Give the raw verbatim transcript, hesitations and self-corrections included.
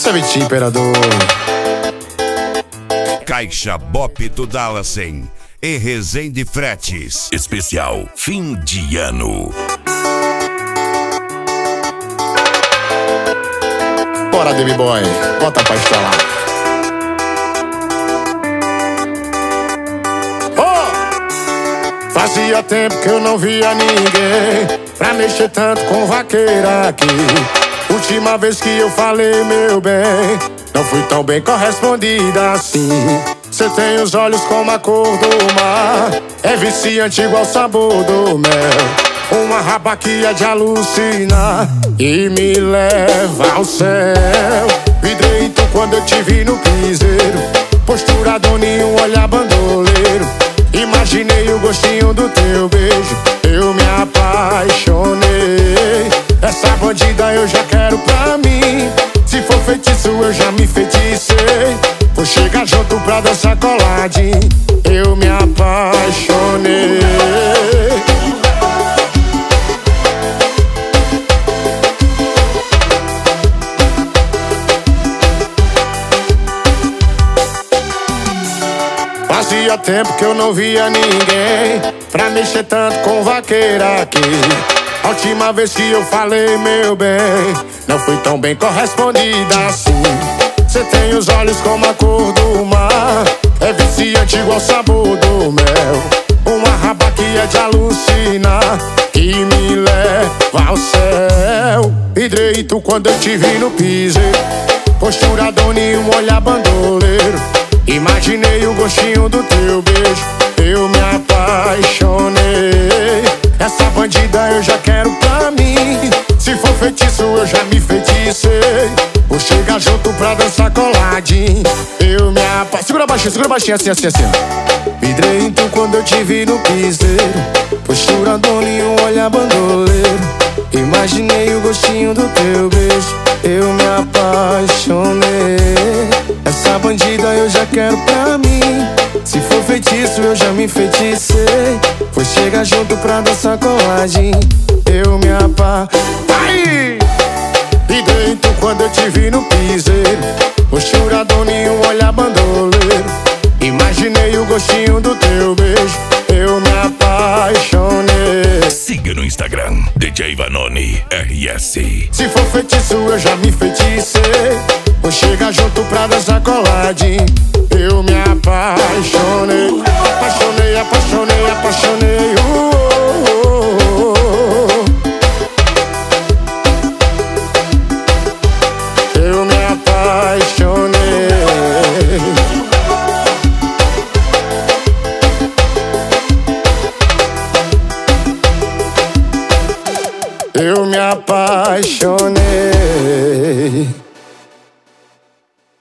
Essa é Vitinho Imperador. Caixa Bop do Dallasen e Resende Fretes. Especial fim de ano. Bora, Baby Boy, bota pra estralar. Oh! Fazia tempo que eu não via ninguém pra mexer tanto com vaqueira aqui. Última vez que eu falei, meu bem, não fui tão bem correspondida assim. Cê tem os olhos como a cor do mar, é viciante igual o sabor do mel. Uma raba que é de alucinar e me leva ao céu. Vidrei tu quando eu te vi no piseiro, postura doninho, um olhar bandoleiro. Imaginei o gostinho do teu beijo, eu me apaixonei. Essa bandida eu já quero pra mim, se for feitiço eu já me feticei. Vou chegar junto pra dançar coladinho, eu me apaixonei. Fazia tempo que eu não via ninguém pra mexer tanto com vaqueira aqui. A última vez que eu falei, meu bem, não fui tão bem correspondida assim. Cê tem os olhos como a cor do mar, é viciante igual o sabor do mel. Uma raba que é de alucinar e me leva ao céu. Vidrei tu quando eu te vi no piseiro, postura doninho, um olhar bandoleiro. Imaginei o gostinho do teu beijo, eu me apaixonei. Essa bandida eu já quero pra mim, se for feitiço eu já me feticei. Vou chegar junto pra dançar coladinho, eu me apaixonei. Segura baixinho, segura baixinho, assim, assim, assim. Vidrei em tu quando eu te vi no piseiro, postura doninho, um olhar bandoleiro. Imaginei o gostinho do teu beijo, eu me apaixonei. Essa bandida eu já quero pra mim, se for feitiço eu já me feticei. Vou chegar junto pra dançar coladinho, eu me apaixonei. E dentro quando eu te vi no piseiro, postura doninho, um olhar bandoleiro. Imaginei o gostinho do teu beijo, eu me apaixonei. Siga no Instagram, D J Vanoni R S. Se for feitiço eu já me feticei. Vou chegar junto pra dançar coladinho, eu me apaixonei. Apaixonei, apaixonei, apaixonei. uh, uh, uh, uh. Eu me apaixonei. Eu me apaixonei.